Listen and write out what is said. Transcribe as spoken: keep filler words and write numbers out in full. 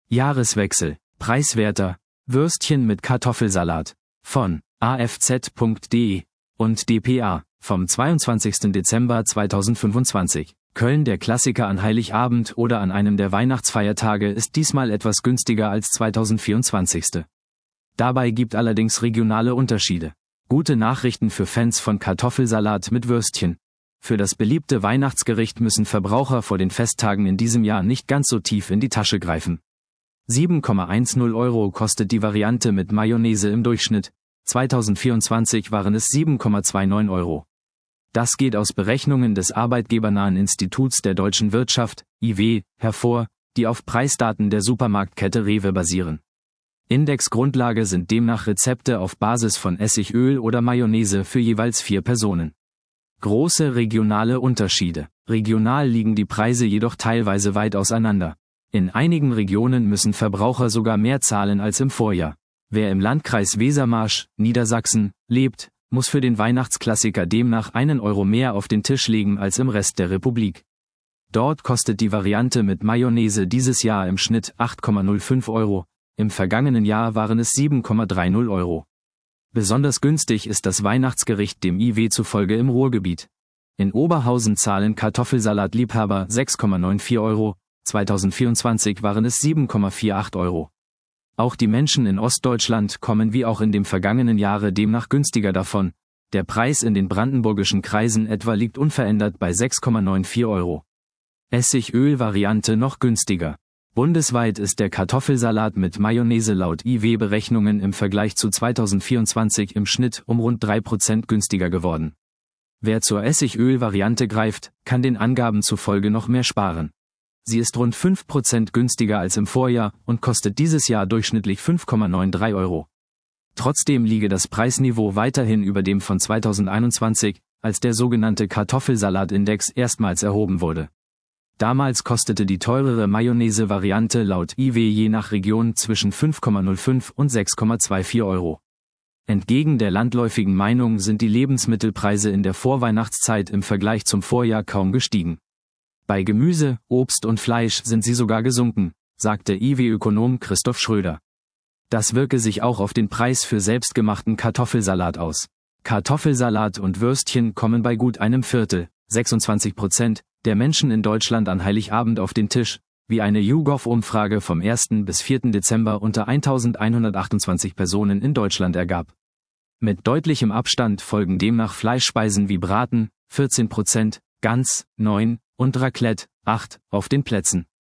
Jahreswechsel, preiswerter, Würstchen mit Kartoffelsalat, von A F Z punkt de und D P A, vom zweiundzwanzigsten Dezember zweitausendfünfundzwanzig. Köln. Der Klassiker an Heiligabend oder an einem der Weihnachtsfeiertage ist diesmal etwas günstiger als zweitausendvierundzwanzig. Dabei gibt allerdings regionale Unterschiede. Gute Nachrichten für Fans von Kartoffelsalat mit Würstchen. Für das beliebte Weihnachtsgericht müssen Verbraucher vor den Festtagen in diesem Jahr nicht ganz so tief in die Tasche greifen. sieben Komma zehn Euro kostet die Variante mit Mayonnaise im Durchschnitt, zweitausendvierundzwanzig waren es sieben Komma neunundzwanzig Euro. Das geht aus Berechnungen des arbeitgebernahen Instituts der deutschen Wirtschaft, I W, hervor, die auf Preisdaten der Supermarktkette Rewe basieren. Indexgrundlage sind demnach Rezepte auf Basis von Essigöl oder Mayonnaise für jeweils vier Personen. Große regionale Unterschiede. Regional liegen die Preise jedoch teilweise weit auseinander. In einigen Regionen müssen Verbraucher sogar mehr zahlen als im Vorjahr. Wer im Landkreis Wesermarsch, Niedersachsen, lebt, muss für den Weihnachtsklassiker demnach einen Euro mehr auf den Tisch legen als im Rest der Republik. Dort kostet die Variante mit Mayonnaise dieses Jahr im Schnitt acht Komma null fünf Euro, im vergangenen Jahr waren es sieben Komma dreißig Euro. Besonders günstig ist das Weihnachtsgericht dem I W zufolge im Ruhrgebiet. In Oberhausen zahlen Kartoffelsalatliebhaber sechs Komma vierundneunzig Euro, zweitausendvierundzwanzig waren es sieben Komma achtundvierzig Euro. Auch die Menschen in Ostdeutschland kommen wie auch in dem vergangenen Jahre demnach günstiger davon. Der Preis in den brandenburgischen Kreisen etwa liegt unverändert bei sechs Komma vierundneunzig Euro. Essigöl-Variante noch günstiger. Bundesweit ist der Kartoffelsalat mit Mayonnaise laut I W-Berechnungen im Vergleich zu zweitausendvierundzwanzig im Schnitt um rund drei Prozent günstiger geworden. Wer zur Essigöl-Variante greift, kann den Angaben zufolge noch mehr sparen. Sie ist rund fünf Prozent günstiger als im Vorjahr und kostet dieses Jahr durchschnittlich fünf Komma dreiundneunzig Euro. Trotzdem liege das Preisniveau weiterhin über dem von zweitausendeinundzwanzig, als der sogenannte Kartoffelsalatindex erstmals erhoben wurde. Damals kostete die teurere Mayonnaise-Variante laut I W je nach Region zwischen fünf Komma null fünf und sechs Komma vierundzwanzig Euro. Entgegen der landläufigen Meinung sind die Lebensmittelpreise in der Vorweihnachtszeit im Vergleich zum Vorjahr kaum gestiegen. Bei Gemüse, Obst und Fleisch sind sie sogar gesunken, sagte I W-Ökonom Christoph Schröder. Das wirke sich auch auf den Preis für selbstgemachten Kartoffelsalat aus. Kartoffelsalat und Würstchen kommen bei gut einem Viertel, sechsundzwanzig Prozent, der Menschen in Deutschland an Heiligabend auf den Tisch, wie eine YouGov-Umfrage vom ersten bis vierten Dezember unter eintausendeinhundertachtundzwanzig Personen in Deutschland ergab. Mit deutlichem Abstand folgen demnach Fleischspeisen wie Braten, vierzehn Prozent, Gans, neun und Raclette, acht, auf den Plätzen.